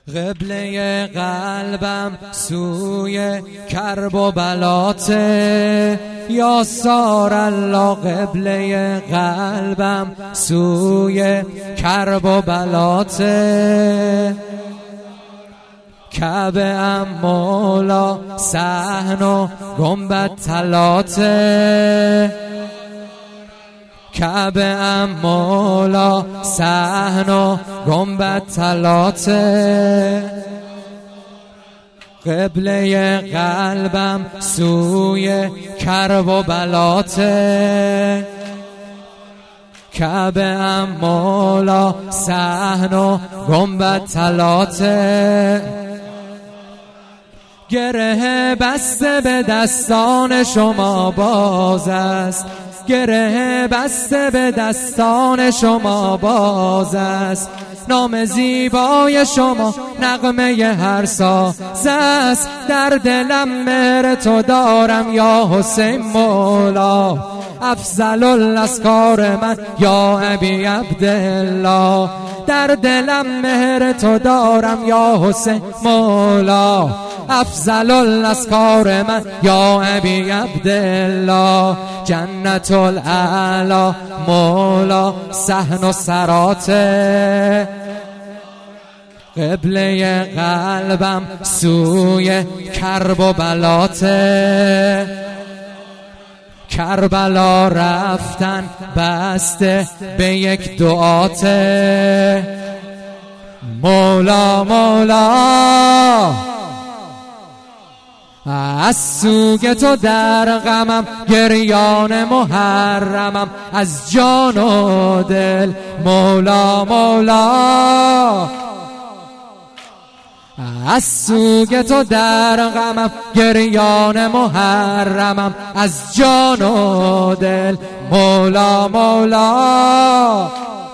قبله قلبم سوی کرب و بلاته، یا سار الله قبله قلبم سوی کرب و بلاته. کعبه ام مولا صحن و گنبد طلاته، کعبه ام مولا صحن و گنبد طلاته. قبله قلبم سوی کرب و بلاته، کعبه ام مولا صحن و گنبد طلاته. گره بسته به دستان شما باز است، گره بسته به دستان شما باز است. نام زیبای شما نغمه هر ساز است. در دلم مهر تو دارم یا حسین مولا، افضل الاسکار من یا ابی عبدالله. در دلم مهر تو دارم یا حسین مولا، افضل الاسکار من یا ابی عبدالله. جنت الاعلی مولا صحن و سراته، قبله قلبم سوی کرب و بلاته. کربلا رفتن بسته به یک دعاته، مولا مولا از سوگ تو در غمم، گریان محرمم از جان و دل. مولا مولا از سوگ تو در غمم، گریان محرمم از جان و دل. مولا مولا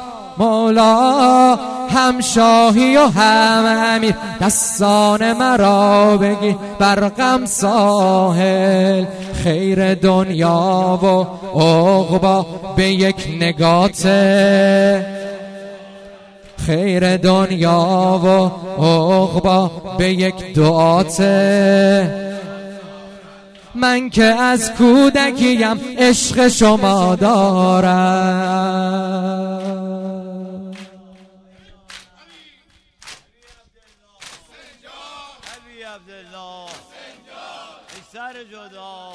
مولا هم شاهی و هم امیر، دستان مرا بگیر بر غم ساحل. خیر دنیا و عقبا به یک نگاته، خیر دنیا و عقبا به یک دعاته. من که از کودکیم عشق شما دارم، عبدالله ای سر جدا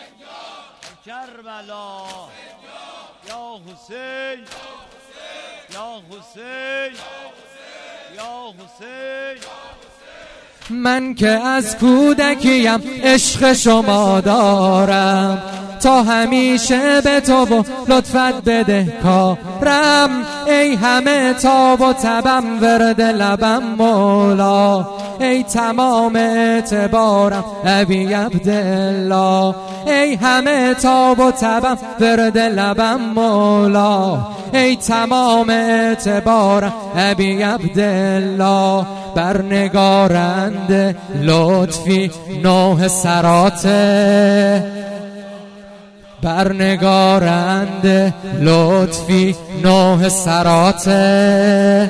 کربلا، یا حسین یا حسین یا حسین. من که از کودکیم عشق شما دارم، تا همیشه به تو و لطفت بده کارم. ای همه تاب و تبم ورد لبم مولا، ای تمام اعتبارم ابی عبدالله. ای همه تاب و تبم ورد لبم مولا، ای تمام اعتبارم ابی عبدالله. برنگارند لطفی نوح سراته، برنگارند لطفی نوح سراته.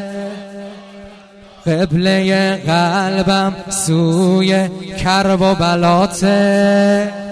قبله قلبم سوی کرب و بلاته،